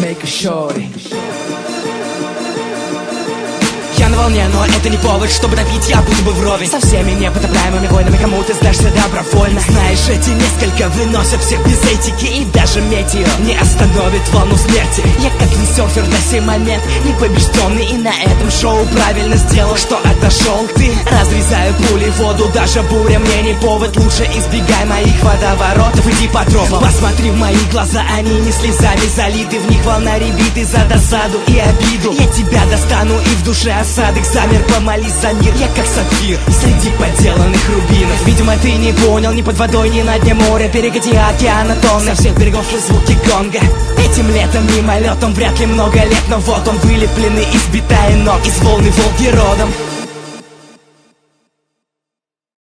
make a shorty. Я на волне, но это не повод, чтобы напить, я будто бы вровень со всеми непотопляемыми войнами, кому ты сдашься добровольно. Знаешь, эти несколько выносят всех без этики, и даже метеор не остановит волну смерти. Я как виндсерфер на сей момент непобежденный, и на этом шоу правильно сделал, что отошел. Ты разрезаю пули в воду, даже буря мне не повод. Лучше избегай моих водоворотов, иди по тропам. Посмотри в мои глаза, они не слезами залиты, в них волна рябит и за досаду и обиду. Я тебя достану и в душе осадок замер, помолись за мир. Я как сапфир среди подделанных рубинов. Видимо, ты не понял, ни под водой, ни на дне моря, перегоди океана тонны, со всех берегов шли звуки гонга. Этим летом мимолетом вряд ли много лет, но вот он вылепленный, избитая ног из волны Волги родом.